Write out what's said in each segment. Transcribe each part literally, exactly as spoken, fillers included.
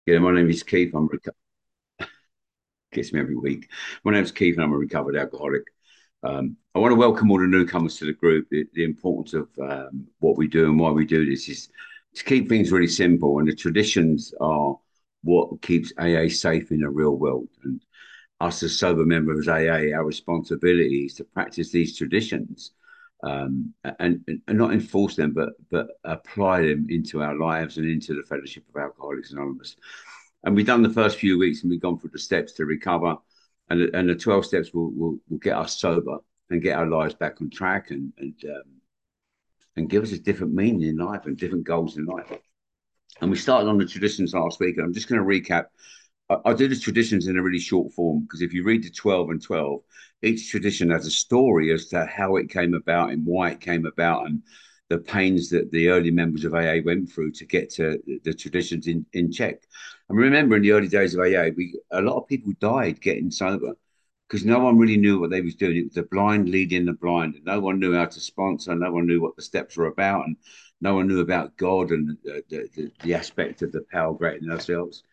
Yeah, my name is Keith. I'm reco- gets me every week. My name's Keith, and I'm a recovered alcoholic. Um, I want to welcome all the newcomers to the group. The, the importance of um, what we do and why we do this is to keep things really simple, and the traditions are what keeps A A safe in the real world. And us as sober members of A A, our responsibility is to practice these traditions um, and, and not enforce them, but but apply them into our lives and into the Fellowship of Alcoholics Anonymous. And we've done the first few weeks, and we've gone through the steps to recover, and and the twelve steps will will, will get us sober and get our lives back on track, and and um, and give us a different meaning in life and different goals in life. And we started on the traditions last week, and I'm just going to recap. I, I do the traditions in a really short form because if you read the twelve and twelve, each tradition has a story as to how it came about and why it came about and the pains that the early members of A A went through to get to the traditions in, in check. And remember, in the early days of A A, we a lot of people died getting sober because no one really knew what they was doing. It was the blind leading the blind, and no one knew how to sponsor. No one knew what the steps were about, and no one knew about God and the, the, the aspect of the power greater than ourselves.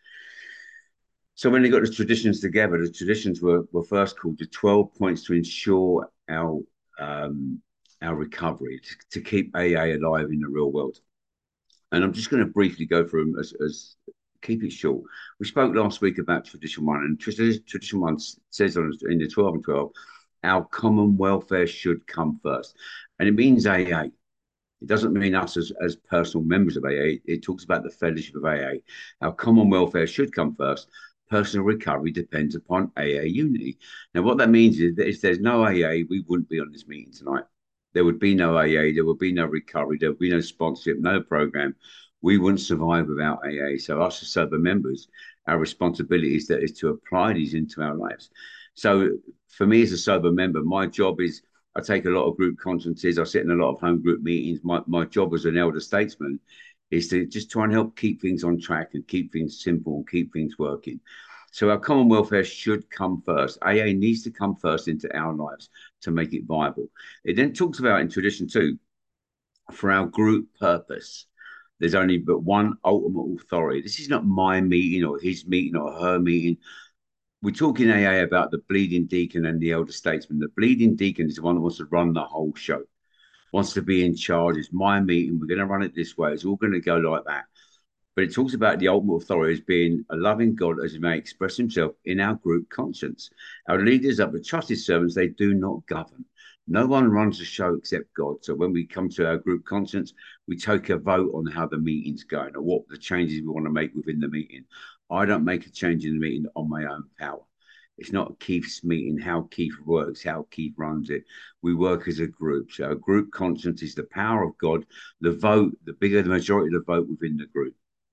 So when they got the traditions together, the traditions were, were first called the twelve points to ensure our um, our recovery, to, to keep A A alive in the real world. And I'm just going to briefly go through them as, as keep it short. We spoke last week about tradition one, and tradition one says on in the twelve and twelve, our common welfare should come first. And it means A A. It doesn't mean us as, as personal members of A A. It talks about the fellowship of A A. Our common welfare should come first. Personal recovery depends upon A A unity. Now, what that means is that if there's no A A, we wouldn't be on this meeting tonight. There would be no A A. There would be no recovery. There would be no sponsorship, no program. We wouldn't survive without A A. So, us as sober members, our responsibility is that is to apply these into our lives. So, for me as a sober member, my job is I take a lot of group conferences. I sit in a lot of home group meetings. My, my job as an elder statesman is to just try and help keep things on track and keep things simple and keep things working. So our common welfare should come first. A A needs to come first into our lives to make it viable. It then talks about in tradition two, for our group purpose, there's only but one ultimate authority. This is not my meeting or his meeting or her meeting. We're talking A A about the bleeding deacon and the elder statesman. The bleeding deacon is the one that wants to run the whole show, wants to be in charge. It's my meeting. We're going to run it this way. It's all going to go like that. But it talks about the ultimate authority as being a loving God as he may express himself in our group conscience. Our leaders are the trusted servants. They do not govern. No one runs the show except God. So when we come to our group conscience, we take a vote on how the meeting's going or what the changes we want to make within the meeting. I don't make a change in the meeting on my own power. It's not Keith's meeting, how Keith works, how Keith runs it. We work as a group. So a group conscience is the power of God, the vote, the bigger the majority of the vote within the group.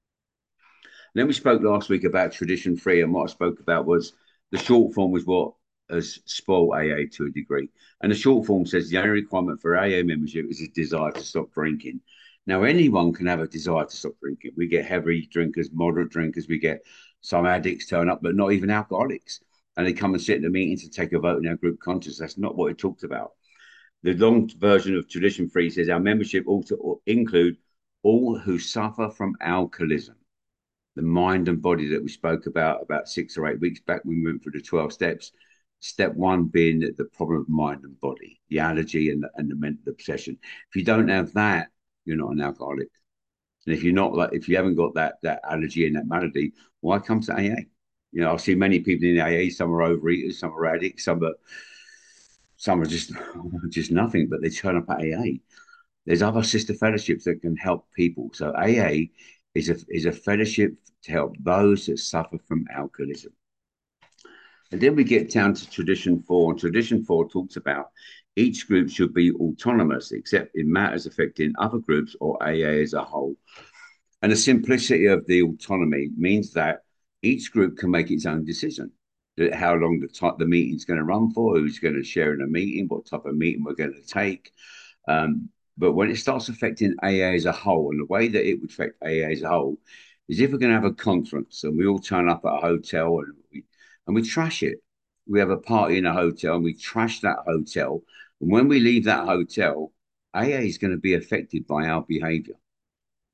And then we spoke last week about tradition three, and what I spoke about was the short form was what has spoiled A A to a degree. And the short form says the only requirement for A A membership is a desire to stop drinking. Now, anyone can have a desire to stop drinking. We get heavy drinkers, moderate drinkers, we get some addicts turn up, but not even alcoholics. And they come and sit in the meetings and take a vote in our group conscience. That's not what it talks about. The long version of tradition three says our membership ought to include all who suffer from alcoholism, the mind and body that we spoke about about six or eight weeks back. We went through the twelve steps. Step one being the problem of mind and body, the allergy and the, and the mental obsession. If you don't have that, you're not an alcoholic. And if you're not like, if you haven't got that that allergy and that malady, why come to A A? You know, I see many people in A A. Some are overeaters, some are addicts, some are some are just just nothing. But they turn up at A A. There's other sister fellowships that can help people. So A A is a is a fellowship to help those that suffer from alcoholism. And then we get down to tradition four. And tradition four talks about each group should be autonomous, except in matters affecting other groups or A A as a whole. And the simplicity of the autonomy means that each group can make its own decision. How long the type the meeting's going to run for, who's going to share in a meeting, what type of meeting we're going to take. Um, but when it starts affecting A A as a whole, and the way that it would affect A A as a whole is if we're going to have a conference and we all turn up at a hotel and we and we trash it. We have a party in a hotel and we trash that hotel. And when we leave that hotel, A A is going to be affected by our behavior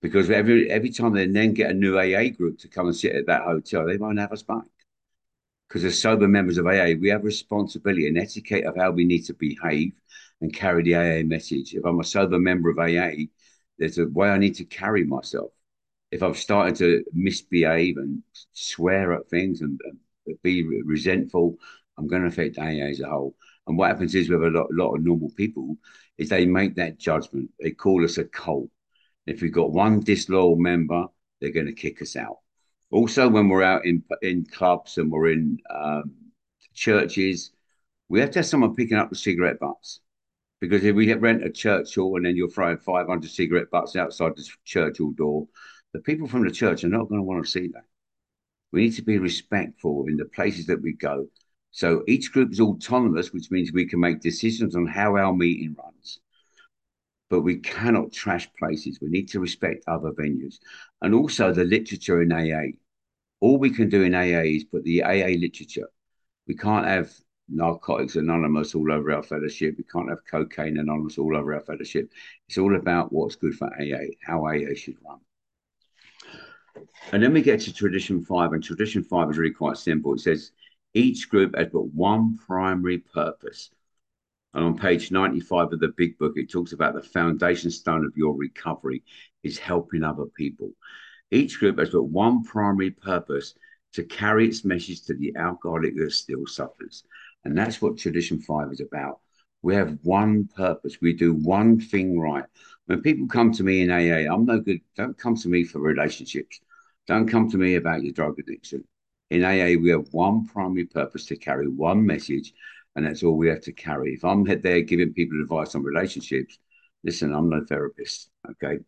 because every every time they then get a new A A group to come and sit at that hotel, they won't have us back. Because as sober members of A A, we have responsibility and etiquette of how we need to behave and carry the A A message. If I'm a sober member of A A, there's a way I need to carry myself. If I'm starting to misbehave and swear at things and, and be resentful, I'm going to affect A A as a whole. And what happens is with a lot, lot of normal people is they make that judgment. They call us a cult. If we've got one disloyal member, they're going to kick us out. Also, when we're out in in clubs and we're in um, churches, we have to have someone picking up the cigarette butts. Because if we rent a church hall and then you're throwing five hundred cigarette butts outside the church hall door, the people from the church are not going to want to see that. We need to be respectful in the places that we go. So each group is autonomous, which means we can make decisions on how our meeting runs. But we cannot trash places. We need to respect other venues. And also the literature in A A. All we can do in A A is put the A A literature. We can't have Narcotics Anonymous all over our fellowship. We can't have Cocaine Anonymous all over our fellowship. It's all about what's good for A A, how A A should run. And then we get to Tradition five, and Tradition five is really quite simple. It says each group has but one primary purpose. And on page ninety-five of the big book, it talks about the foundation stone of your recovery is helping other people. Each group has but one primary purpose, to carry its message to the alcoholic that still suffers. And that's what Tradition five is about. We have one purpose. We do one thing right. When people come to me in A A, I'm no good. Don't come to me for relationships. Don't come to me about your drug addiction. In A A, we have one primary purpose, to carry one message, and that's all we have to carry. If I'm there giving people advice on relationships, listen, I'm no therapist, okay?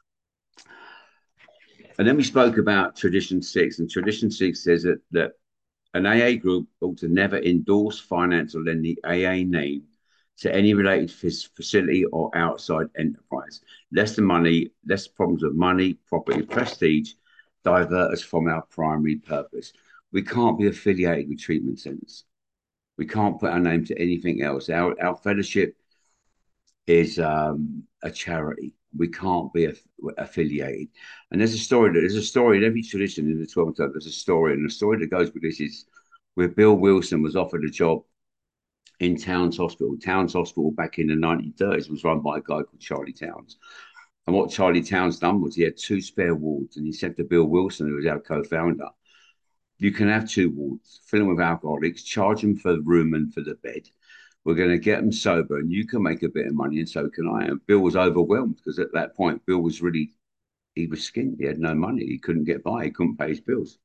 And then we spoke about Tradition six, and Tradition six says that, that an A A group ought to never endorse, finance, or lend the A A name to any related facility or outside enterprise, lest the money, less problems of money, property, prestige divert us from our primary purpose. We can't be affiliated with treatment centers. We can't put our name to anything else. Our, our fellowship is um, a charity. We can't be affiliated. And there's a story. There's a story in every tradition in the twelve step. There's a story, and the story that goes with this is where Bill Wilson was offered a job in Towns Hospital. Towns Hospital back in the nineteen thirties was run by a guy called Charlie Towns. And what Charlie Towns done was he had two spare wards, and he said to Bill Wilson, who was our co-founder, you can have two wards, fill them with alcoholics, charge them for the room and for the bed. We're going to get them sober, and you can make a bit of money, and so can I. And Bill was overwhelmed because at that point, Bill was really, he was skinned. He had no money. He couldn't get by. He couldn't pay his bills.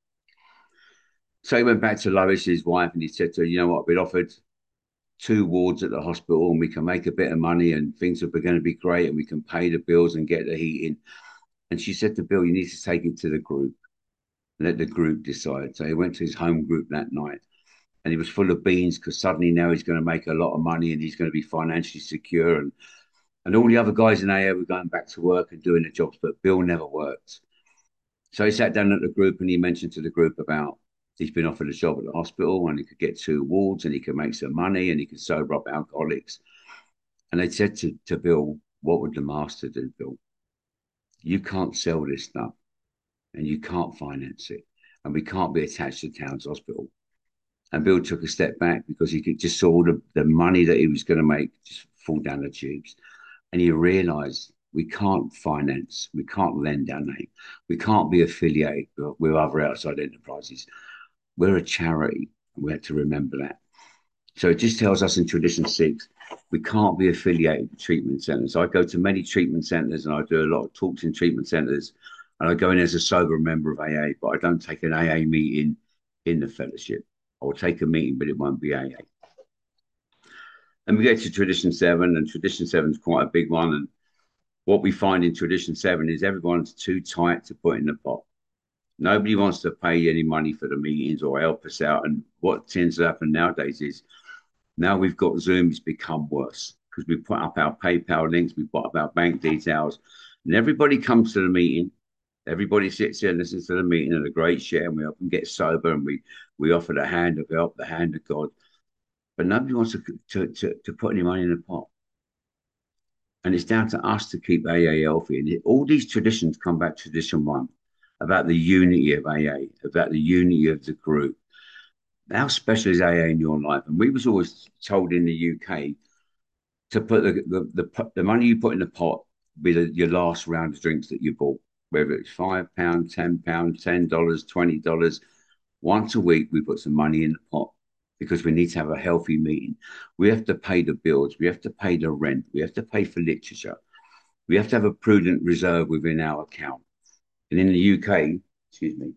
So he went back to Lois, his wife, and he said to her, you know what, we'd offered two wards at the hospital, and we can make a bit of money, and things are going to be great, and we can pay the bills and get the heating. And she said to Bill, you need to take it to the group. Let the group decide. So he went to his home group that night, and he was full of beans because suddenly now he's going to make a lot of money and he's going to be financially secure. And, and all the other guys in A A were going back to work and doing their jobs, but Bill never worked. So he sat down at the group and he mentioned to the group about he's been offered a job at the hospital and he could get two wards and he could make some money and he could sober up alcoholics. And they said to, to Bill, what would the master do, Bill? You can't sell this stuff and you can't finance it. And we can't be attached to Towns Hospital. And Bill took a step back because he could just saw the, the money that he was going to make just fall down the tubes. And he realized we can't finance, we can't lend our name, we can't be affiliated with other outside enterprises. We're a charity, and we have to remember that. So it just tells us in Tradition six, we can't be affiliated with treatment centers. I go to many treatment centers and I do a lot of talks in treatment centers, and I go in as a sober member of A A, but I don't take an A A meeting in the fellowship. I will take a meeting, but it won't be A A. And we get to Tradition seven, and Tradition seven is quite a big one. And what we find in Tradition seven is everyone's too tight to put in the pot. Nobody wants to pay any money for the meetings or help us out. And what tends to happen nowadays is now we've got Zoom, it's become worse because we put up our PayPal links, we put up our bank details, and everybody comes to the meeting. Everybody sits there and listens to the meeting and a great share, and we help them get sober, and we we offer the hand of help, the hand of God. But nobody wants to, to, to, to put any money in the pot. And it's down to us to keep A A healthy. And all these traditions come back to tradition one about the unity of A A, about the unity of the group. How special is A A in your life? And we was always told in the U K to put the the, the, the money you put in the pot be the, your last round of drinks that you bought, whether it's five pound, ten pound, ten dollars, twenty dollars. Once a week, we put some money in the pot because we need to have a healthy meeting. We have to pay the bills. We have to pay the rent. We have to pay for literature. We have to have a prudent reserve within our account. And in the U K, excuse me,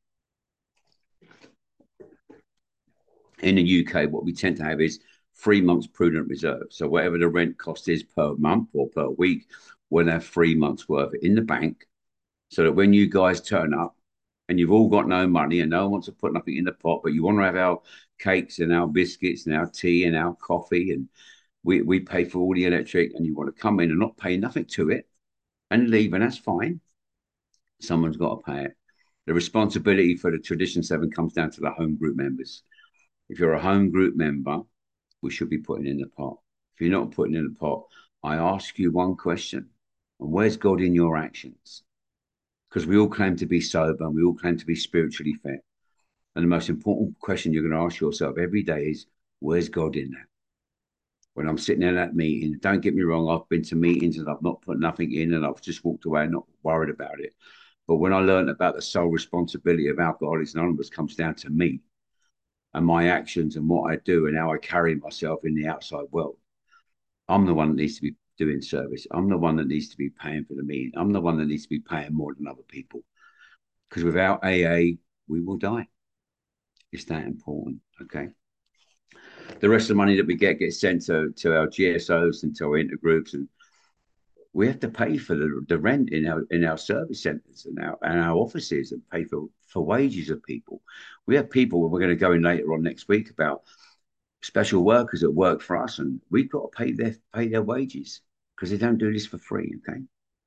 in the U K, what we tend to have is three months prudent reserve. So whatever the rent cost is per month or per week, we'll have three months worth in the bank so that when you guys turn up and you've all got no money and no one wants to put nothing in the pot, but you want to have our cakes and our biscuits and our tea and our coffee, and we, we pay for all the electric, and you want to come in and not pay nothing to it and leave, and that's fine. Someone's got to pay it. The responsibility for the Tradition seven comes down to the home group members. If you're a home group member, we should be putting in the pot. If you're not putting in the pot, I ask you one question: and where's God in your actions? Because we all claim to be sober and we all claim to be spiritually fit. And the most important question you're going to ask yourself every day is, where's God in that? When I'm sitting in that meeting, don't get me wrong, I've been to meetings and I've not put nothing in and I've just walked away and not worried about it. But when I learned about the sole responsibility of Alcoholics Anonymous comes down to me and my actions and what I do and how I carry myself in the outside world, I'm the one that needs to be doing service. I'm the one that needs to be paying for the meeting. I'm the one that needs to be paying more than other people. Because without A A, we will die. It's that important. Okay. The rest of the money that we get gets sent to, to our G S Os and to our intergroups, and we have to pay for the, the rent in our in our service centres and our and our offices, and pay for, for wages of people. We have people, we're going to go in later on next week, about special workers that work for us, and we've got to pay their pay their wages because they don't do this for free. Okay.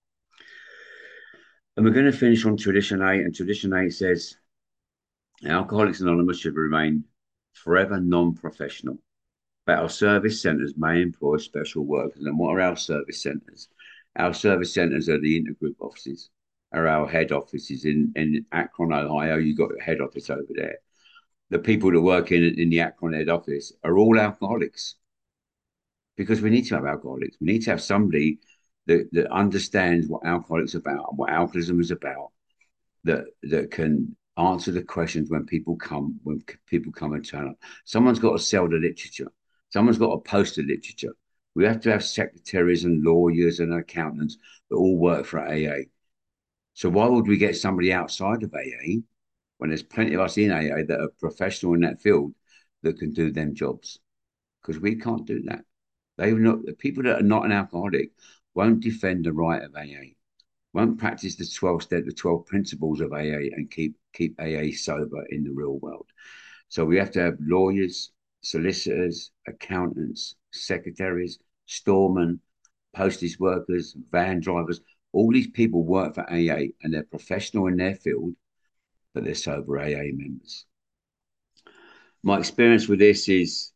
And we're going to finish on Tradition eight, and Tradition eight says Alcoholics Anonymous should remain forever non-professional, but our service centres may employ special workers. And what are our service centres? Our service centres are the intergroup offices, are our head offices in, in Akron, Ohio. You've got a head office over there. The people that work in, in the Akron head office are all alcoholics, because we need to have alcoholics. We need to have somebody that, that understands what alcoholics are about and what alcoholism is about, that that can answer the questions when people come when people come and turn up. Someone's got to sell the literature. Someone's got to post the literature. We have to have secretaries and lawyers and accountants that all work for A A. So why would we get somebody outside of A A when there's plenty of us in A A that are professional in that field that can do them jobs? Because we can't do that. They not the people that are not an alcoholic won't defend the right of A A, won't practice the twelve step, the twelve principles of A A, and keep keep A A sober in the real world. So we have to have lawyers, solicitors, accountants, secretaries, storemen, postage workers, van drivers. All these people work for A A and they're professional in their field, but they're sober A A members. My experience with this is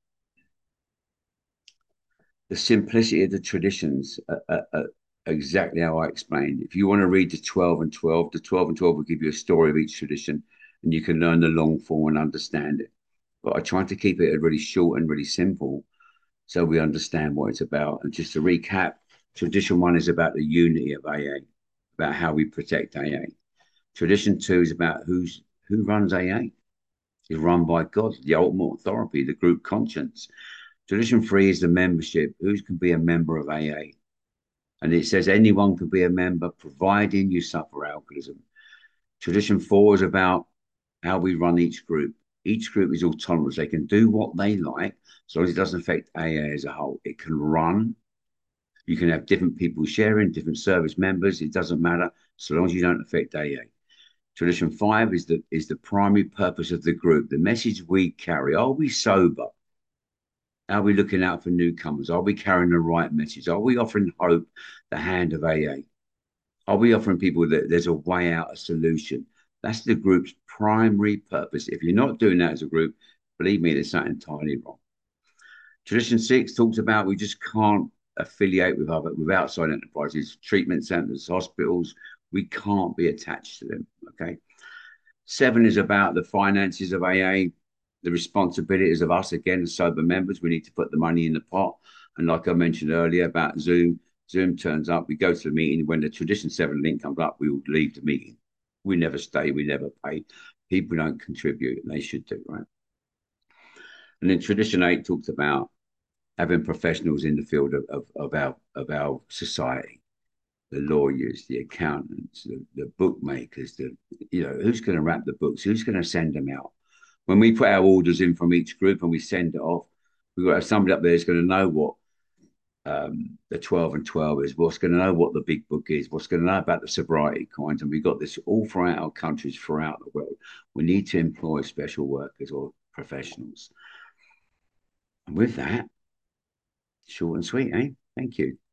the simplicity of the traditions are, are, are exactly how I explained. If you want to read the twelve and twelve, the twelve and twelve will give you a story of each tradition, and you can learn the long form and understand it. But I try to keep it really short and really simple so we understand what it's about. And just to recap, tradition one is about the unity of A A, about how we protect A A. Tradition two is about who's who runs A A. It's run by God, the ultimate authority, the group conscience. Tradition three is the membership. Who can be a member of A A? And it says anyone can be a member, providing you suffer alcoholism. Tradition four is about how we run each group. Each group is autonomous. They can do what they like, as long as it doesn't affect A A as a whole. It can run. You can have different people sharing, different service members. It doesn't matter, so long as you don't affect A A. Tradition five is the, is the primary purpose of the group, the message we carry. Are we sober? Are we looking out for newcomers? Are we carrying the right message? Are we offering hope, the hand of A A? Are we offering people that there's a way out, a solution? That's the group's primary purpose. If you're not doing that as a group, believe me, there's something entirely wrong. Tradition six talks about we just can't affiliate with other with outside enterprises, treatment centers, hospitals. We can't be attached to them. Okay. Seven is about the finances of A A, the responsibilities of us, again, as sober members. We need to put the money in the pot. And like I mentioned earlier about Zoom, Zoom turns up, we go to the meeting. When the tradition seven link comes up, we will leave the meeting. We never stay, we never pay. People don't contribute, and they should do, right? And then tradition eight talks about having professionals in the field of, of, of our of our society, the lawyers, the accountants, the, the bookmakers, the you know, who's going to wrap the books, who's going to send them out. When we put our orders in from each group and we send it off, we've got to have somebody up there who's going to know what um, the twelve and twelve is, what's going to know what the big book is, what's going to know about the sobriety coins. And we've got this all throughout our countries, throughout the world. We need to employ special workers or professionals. And with that, short and sweet, eh? Thank you.